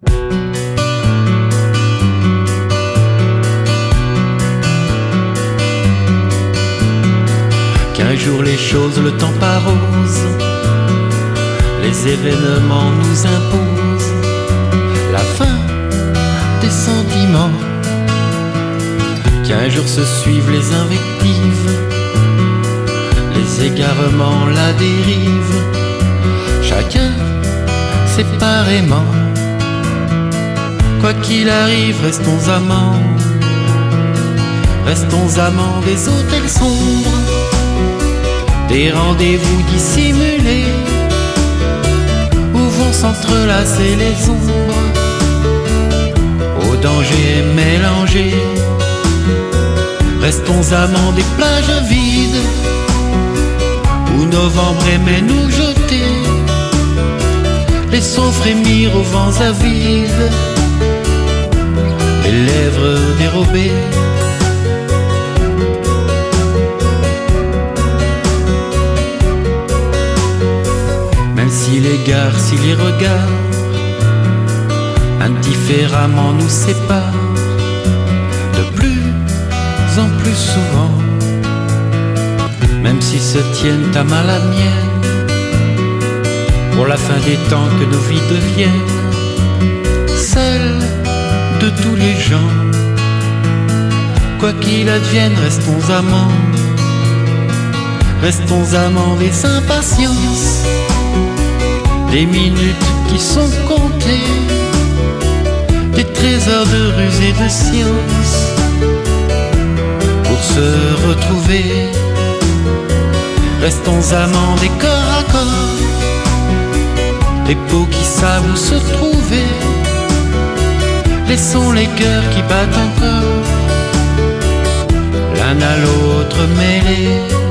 Qu'un jour les choses, le temps s'arrose, les événements nous imposent la fin des sentiments. Qu'un jour se suivent les invectives, les égarements, la dérive, chacun séparément. Quoi qu'il arrive, restons amants, restons amants des hôtels sombres, des rendez-vous dissimulés, où vont s'entrelacer les ombres, au danger mélangé. Restons amants des plages vides, où novembre aimait nous jeter. Laissons frémir aux vents avides les lèvres dérobées. Même si l'égard, si les regards indifféremment nous séparent, de plus en plus souvent, même si se tiennent ta main la mienne, pour la fin des temps que nos vies deviennent celles de tous les gens. Quoi qu'il advienne, restons amants, restons amants des impatiences, des minutes qui sont comptées, des trésors de ruse et de science, pour se retrouver. Restons amants des corps à corps, des peaux qui savent où se trouver. Laissons les cœurs qui battent encore, l'un à l'autre mêlés.